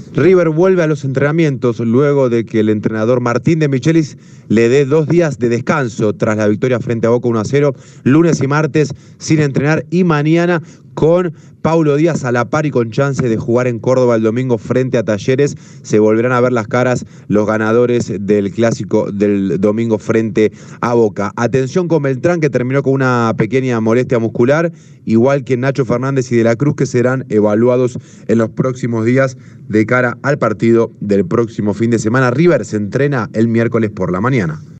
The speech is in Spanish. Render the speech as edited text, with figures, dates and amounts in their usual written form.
River vuelve a los entrenamientos luego de que el entrenador Martín de Michelis le dé 2 días de descanso tras la victoria frente a Boca 1-0, lunes y martes sin entrenar, y mañana con Paulo Díaz a la par y con chance de jugar en Córdoba el domingo frente a Talleres. Se volverán a ver las caras los ganadores del clásico del domingo frente a Boca. Atención con Beltrán, que terminó con una pequeña molestia muscular, igual que Nacho Fernández y De la Cruz, que serán evaluados en los próximos días de cara al partido del próximo fin de semana. River se entrena el miércoles por la mañana.